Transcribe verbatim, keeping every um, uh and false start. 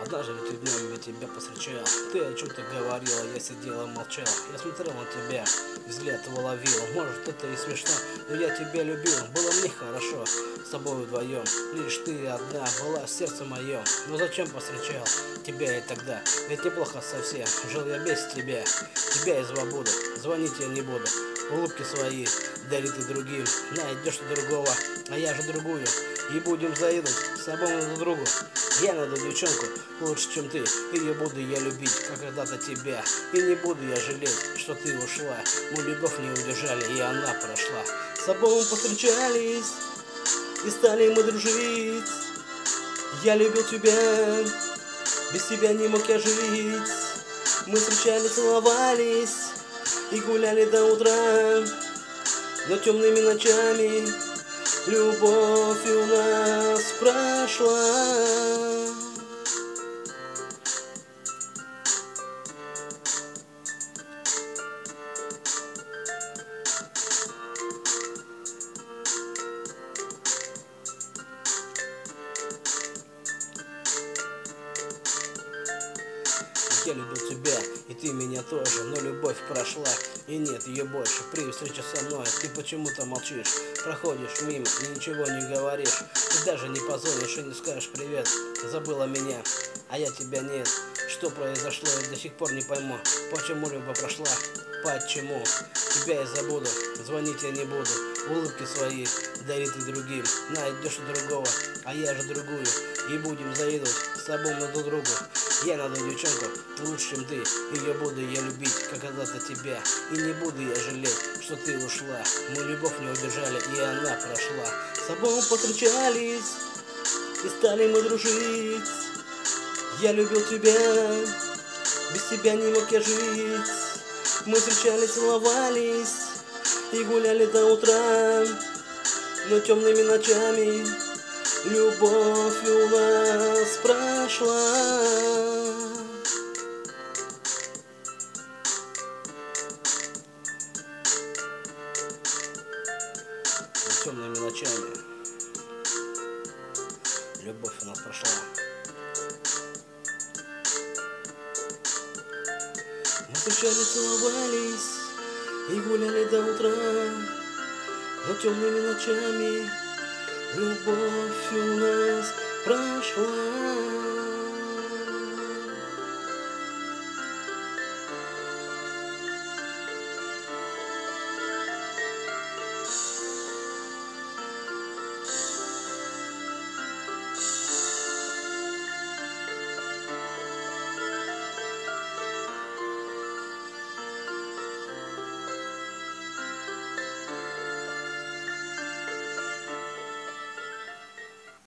Однажды ведь днем я тебя повстречал. Ты о чем-то говорила, я сидела, молчал. Я смотрел на тебя, взгляд его ловил. Может, это и смешно, но я тебя любил. Было мне хорошо с тобой вдвоем. Лишь ты одна была в сердце моем. Но зачем повстречал тебя я тогда? Ведь неплохо совсем, жил я без тебя. Тебя я забуду, звонить я не буду. Улыбки свои дари ты другим. Найдешь ты другого, а я же другую. И будем завидовать с собой друг другу. Я найду девчонку лучше, чем ты. Ее буду я любить, как когда-то тебя. И не буду я жалеть, что ты ушла. Мою любовь не удержали, и она прошла. С тобой мы повстречались, и стали мы дружить. Я любил тебя, без тебя не мог я жить. Мы встречались, целовались и гуляли до утра. Но темными ночами любовь у нас прошла. Я любил тебя, и ты меня тоже, но любовь прошла, и нет ее больше. При встрече со мной ты почему-то молчишь, проходишь мимо и ничего не говоришь. Ты даже не позвонишь и не скажешь привет, забыла меня, а я тебя нет. Что произошло, я до сих пор не пойму, почему любовь прошла, почему. Тебя я забуду, звонить я не буду, улыбки свои дари ты другим. Найдешь другого, а я же другую, и будем завидовать с тобой друг другу. Я найду девчонку лучше, чем ты. Ее буду я любить, как когда-то тебя. И не буду я жалеть, что ты ушла. Мою любовь не удержали, и она прошла. С тобой мы повстречались, и стали мы дружить. Я любил тебя, без тебя не мог я жить. Мы встречались, целовались и гуляли до утра. Но темными ночами любовь у нас прошла. Но темными ночами любовь у нас прошла. Мы встречались, целовались и гуляли до утра. Но темными ночами любовь